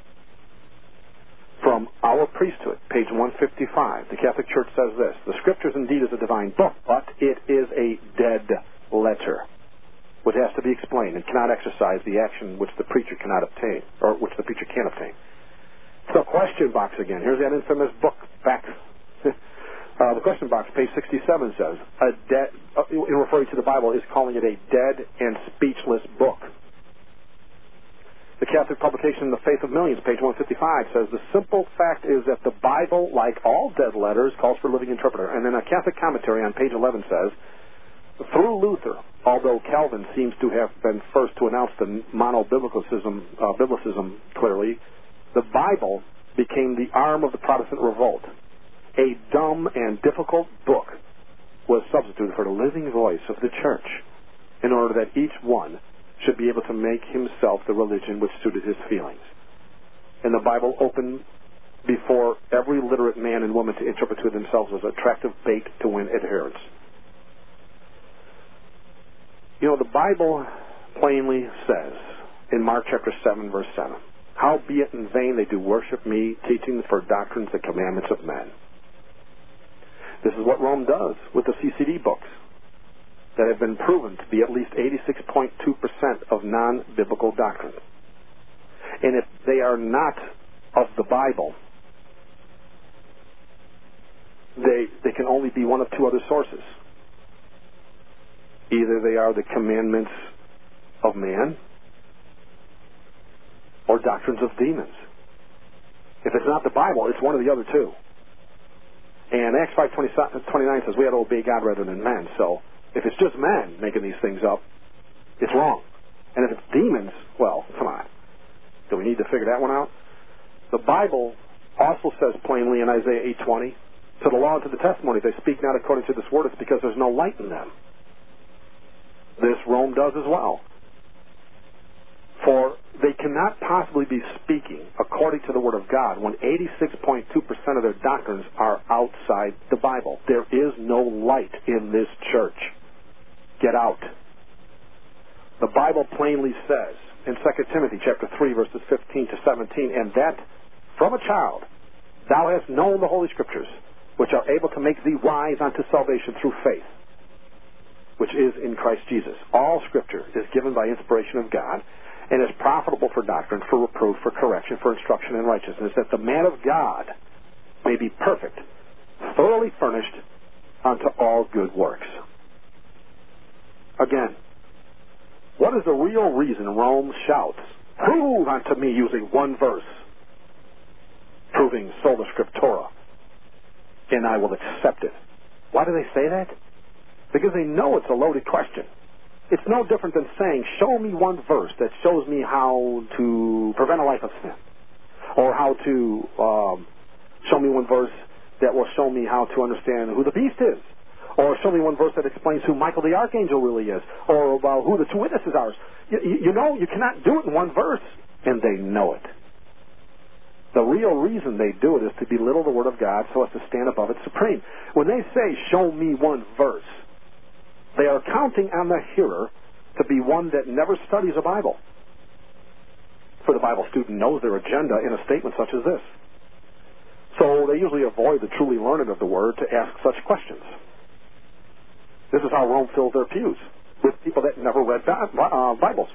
From Our Priesthood, page one fifty-five, the Catholic Church says this: "The Scriptures indeed is a divine book, but it is a dead letter, which has to be explained and cannot exercise the action which the preacher cannot obtain, or which the preacher can obtain." So, question box again. Here's that infamous book back. uh, the question box, page sixty-seven, says, a dead, uh, in referring to the Bible, is calling it a dead and speechless book. The Catholic publication The Faith of Millions, page one fifty-five, says, "The simple fact is that the Bible, like all dead letters, calls for a living interpreter." And then a Catholic commentary on page eleven says, "Through Luther, although Calvin seems to have been first to announce the mono-biblicism uh, biblicism clearly, the Bible became the arm of the Protestant revolt. A dumb and difficult book was substituted for the living voice of the Church in order that each one should be able to make himself the religion which suited his feelings. And the Bible opened before every literate man and woman to interpret to themselves as attractive bait to win adherents." You know, the Bible plainly says in Mark chapter seven, verse seven, "Howbeit in vain they do worship me, teaching for doctrines the commandments of men." This is what Rome does with the C C D books that have been proven to be at least eighty-six point two percent of non-biblical doctrine. And if they are not of the Bible, they, they can only be one of two other sources. Either they are the commandments of man or doctrines of demons. If it's not the Bible, it's one of the other two. And Acts five twenty-nine says we ought to obey God rather than men. So if it's just men making these things up, it's wrong. And if it's demons, well, come on. Do we need to figure that one out? The Bible also says plainly in Isaiah eight twenty, "To the law and to the testimony, if they speak not according to this word, it's because there's no light in them." This Rome does as well. For they cannot possibly be speaking according to the Word of God when eighty-six point two percent of their doctrines are outside the Bible. There is no light in this church. Get out. The Bible plainly says in Second Timothy chapter three, verses fifteen to seventeen, "And that from a child thou hast known the Holy Scriptures, which are able to make thee wise unto salvation through faith, which is in Christ Jesus. All Scripture is given by inspiration of God, and is profitable for doctrine, for reproof, for correction, for instruction in righteousness, that the man of God may be perfect, thoroughly furnished unto all good works." Again, what is the real reason Rome shouts, "Prove unto me," using one verse, proving sola scriptura, and I will accept it? Why do they say that? Because they know it's a loaded question. It's no different than saying, show me one verse that shows me how to prevent a life of sin. Or how to um, show me one verse that will show me how to understand who the beast is. Or show me one verse that explains who Michael the Archangel really is, or about who the two witnesses are. You, you know, you cannot do it in one verse, and they know it. The real reason they do it is to belittle the Word of God so as to stand above it supreme. When they say, show me one verse, they are counting on the hearer to be one that never studies a Bible. For the Bible student knows their agenda in a statement such as this. So they usually avoid the truly learned of the Word to ask such questions. This is how Rome fills their pews, with people that never read uh, Bibles.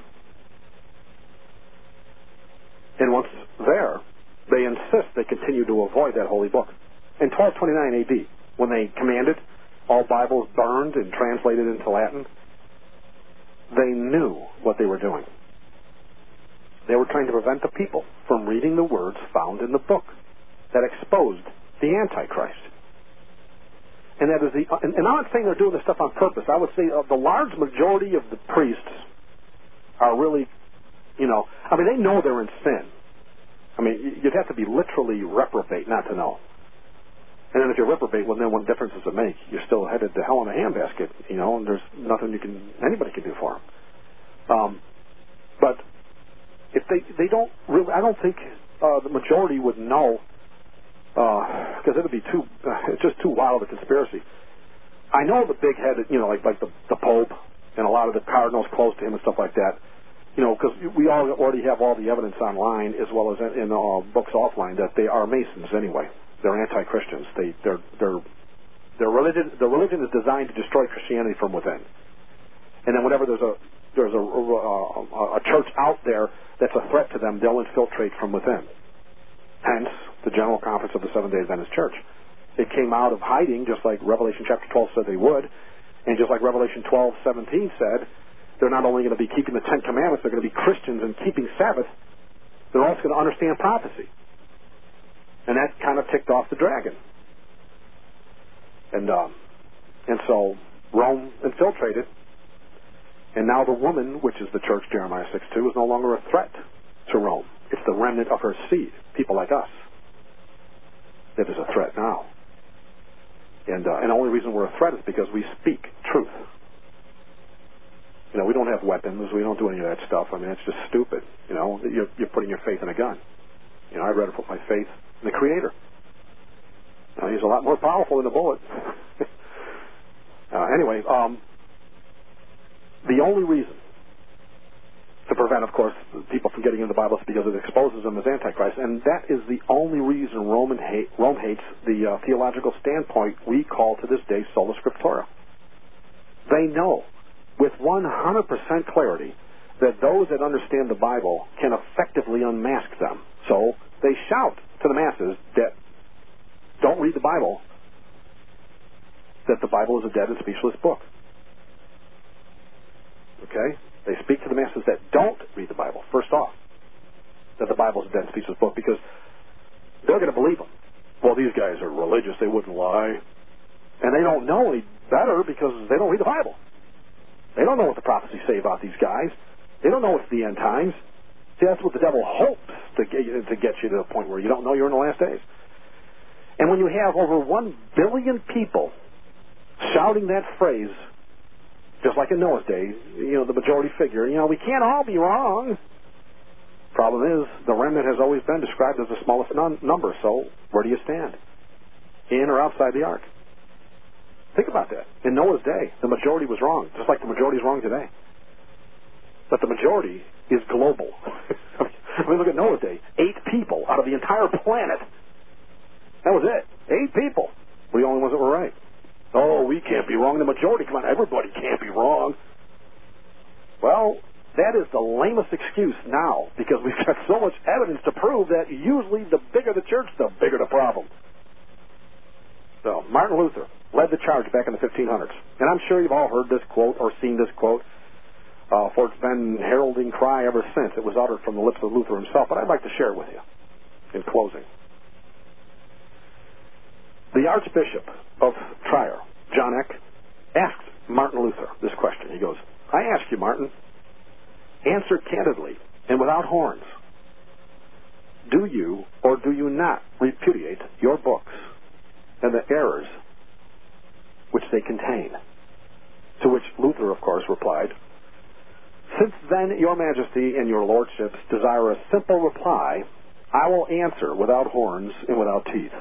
And once there, they insist they continue to avoid that holy book. In twelve twenty-nine A D, when they commanded all Bibles burned and translated into Latin, they knew what they were doing. They were trying to prevent the people from reading the words found in the book that exposed the Antichrist. And that is the. And, and I'm not saying they're doing this stuff on purpose. I would say uh, the large majority of the priests are really, you know, I mean, they know they're in sin. I mean, you'd have to be literally reprobate not to know. And then if you're reprobate, well, then what difference does it make? You're still headed to hell in a handbasket, you know, and there's nothing you can anybody can do for them. Um, but if they they don't really, I don't think uh, the majority would know, because uh, it'd be too, uh, it's just too wild a conspiracy. I know the big headed, you know, like like the the Pope and a lot of the cardinals close to him and stuff like that. You know, because we all already have all the evidence online as well as in, in uh, books offline that they are Masons anyway. They're anti-Christians. They, they're, they're, their religion, their religion is designed to destroy Christianity from within. And then whenever there's a there's a, a, a church out there that's a threat to them, they'll infiltrate from within. Hence, the General Conference of the Seventh-day Adventist Church. It came out of hiding, just like Revelation chapter twelve said they would, and just like Revelation twelve seventeen said. They're not only going to be keeping the Ten Commandments, they're going to be Christians and keeping Sabbath. They're also going to understand prophecy. And that kind of ticked off the dragon. And um, and so Rome infiltrated. And now the woman, which is the church, Jeremiah six two, is no longer a threat to Rome. It's the remnant of her seed, people like us, that is a threat now. And, uh, and the only reason we're a threat is because we speak truth. You know, we don't have weapons. We don't do any of that stuff. I mean, it's just stupid. You know, you're, you're putting your faith in a gun. You know, I'd rather put my faith in the Creator. Now, he's a lot more powerful than a bullet. uh, anyway, um, the only reason to prevent, of course, people from getting into the Bible is because it exposes them as Antichrist, and that is the only reason Roman hate, Rome hates the uh, theological standpoint we call to this day sola scriptura. They know with one hundred percent clarity that those that understand the Bible can effectively unmask them. So they shout to the masses that don't read the Bible that the Bible is a dead and speechless book. Okay? They speak to the masses that don't read the Bible, first off, that the Bible is a dead and speechless book, because they're going to believe them. Well, these guys are religious, they wouldn't lie. And they don't know any better because they don't read the Bible. They don't know what the prophecies say about these guys. They don't know it's the end times. See, that's what the devil hopes to get you, to get you to the point where you don't know you're in the last days. And when you have over one billion people shouting that phrase, just like in Noah's day, you know, the majority figure, you know, we can't all be wrong. Problem is, the remnant has always been described as the smallest non- number, so where do you stand? In or outside the ark? Think about that. In Noah's day, the majority was wrong, just like the majority is wrong today. But the majority is global. I mean, look at Noah's day. Eight people out of the entire planet. That was it. Eight people. We're the only ones that were right. Oh, we can't be wrong. The majority, come on, everybody can't be wrong. Well, that is the lamest excuse now, because we've got so much evidence to prove that usually the bigger the church, the bigger the problem. So, Martin Luther led the charge back in the fifteen hundreds. And I'm sure you've all heard this quote or seen this quote, uh, for it's been heralding cry ever since. It was uttered from the lips of Luther himself, but I'd like to share it with you in closing. The Archbishop of Trier, John Eck, asked Martin Luther this question. He goes, I ask you, Martin, answer candidly and without horns. Do you or do you not repudiate your books and the errors which they contain. To which Luther, of course, replied, "Since then your majesty and your lordships desire a simple reply, I will answer without horns and without teeth.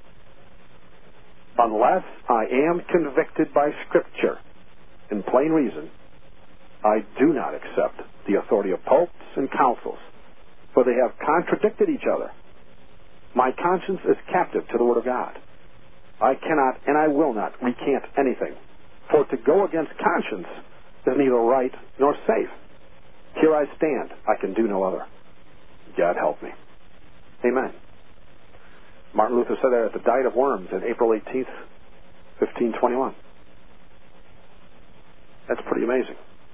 Unless I am convicted by Scripture, in plain reason, I do not accept the authority of popes and councils, for they have contradicted each other. My conscience is captive to the Word of God. I cannot and I will not recant anything, for to go against conscience is neither right nor safe. Here I stand, I can do no other. God help me." Amen. Martin Luther said that at the Diet of Worms on April eighteenth, fifteen twenty-one. That's pretty amazing.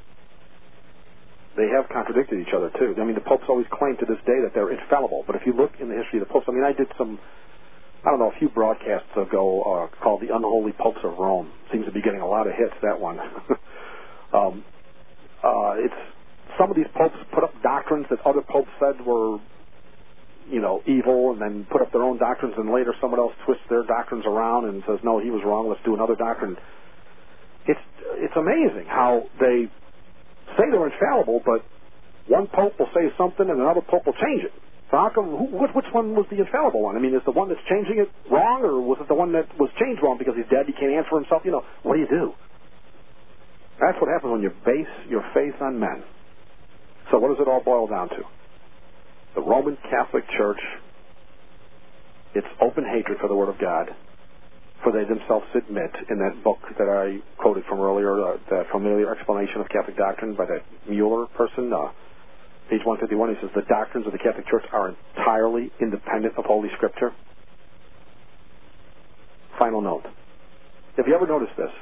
They have contradicted each other, too. I mean, the popes always claim to this day that they're infallible, but if you look in the history of the popes, I mean, I did some, I don't know, a few broadcasts ago uh, called The Unholy Popes of Rome. Seems to be getting a lot of hits, that one. um, uh, it's some of these popes put up doctrines that other popes said were, you know, evil, and then put up their own doctrines, and later someone else twists their doctrines around and says, no, he was wrong, let's do another doctrine. It's, it's amazing how they say they're infallible, but one pope will say something and another pope will change it. So how come, who, which one was the infallible one? I mean, is the one that's changing it wrong, or was it the one that was changed wrong because he's dead, he can't answer himself? You know, what do you do? That's what happens when you base your faith on men. So what does it all boil down to? The Roman Catholic Church, its open hatred for the Word of God, for they themselves admit in that book that I quoted from earlier, uh, the Familiar Explanation of Catholic Doctrine by that Mueller person, uh, page one fifty-one, he says, the doctrines of the Catholic Church are entirely independent of Holy Scripture. Final note. Have you ever noticed this?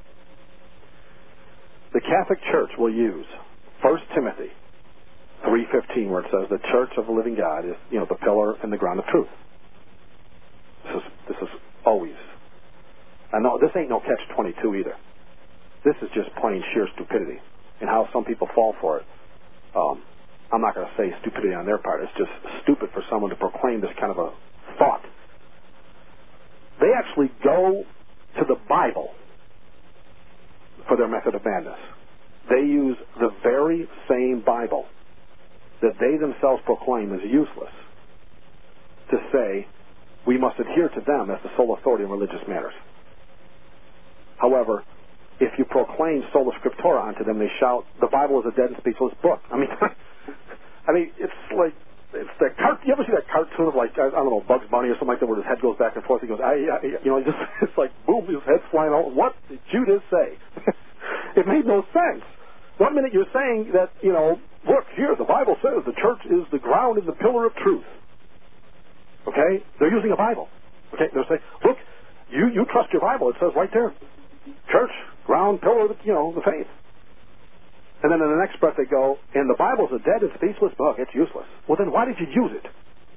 The Catholic Church will use First Timothy three fifteen, where it says the Church of the living God is, you know, the pillar and the ground of truth. This is, this is always. And no, this ain't no catch twenty-two either. This is just plain sheer stupidity, and how some people fall for it. Um, I'm not going to say stupidity on their part. It's just stupid for someone to proclaim this kind of a thought. They actually go to the Bible for their method of madness. They use the very same Bible that they themselves proclaim as useless to say we must adhere to them as the sole authority in religious matters. However, if you proclaim sola scriptura onto them, they shout, the Bible is a dead and speechless book. I mean, I mean, it's like, it's that cart. You ever see that cartoon of, like, I don't know, Bugs Bunny or something like that, where his head goes back and forth? He goes, I, I you know, just, it's like, boom, his head's flying out. What did Judas say? It made no sense. One minute you're saying that, you know, look, here, the Bible says the church is the ground and the pillar of truth. Okay? They're using a Bible. Okay? They'll say, look, you, you trust your Bible. It says right there, church, ground, pillar, of the, you know, the faith. And then in the next breath they go, and the Bible's a dead and speechless book. It's useless. Well, then why did you use it?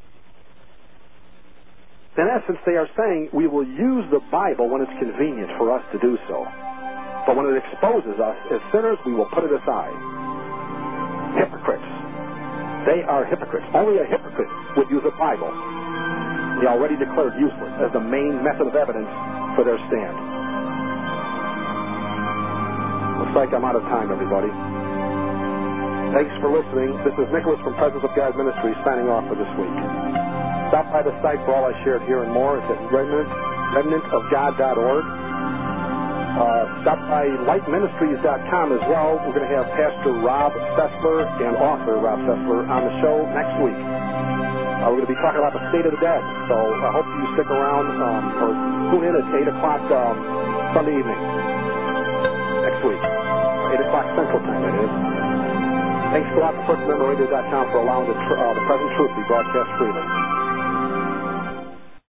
In essence, they are saying we will use the Bible when it's convenient for us to do so. But when it exposes us as sinners, we will put it aside. Hypocrites. They are hypocrites. Only a hypocrite would use a Bible they already declared useless as the main method of evidence for their stand. Looks like I'm out of time, everybody. Thanks for listening. This is Nicholas from Presence of God Ministries signing off for this week. Stop by the site for all I shared here and more. It's at remnant, remnant of God dot org. Uh, stop by light ministries dot com as well. We're going to have Pastor Rob Sessler and author Rob Sessler on the show next week. Uh, we're going to be talking about the state of the dead. So I hope you stick around um, or tune in at eight o'clock um, Sunday evening next week. eight o'clock Central Time, that is. Thanks a lot to First Amendment Radio dot com for allowing the, tr- uh, the present truth to be broadcast freely.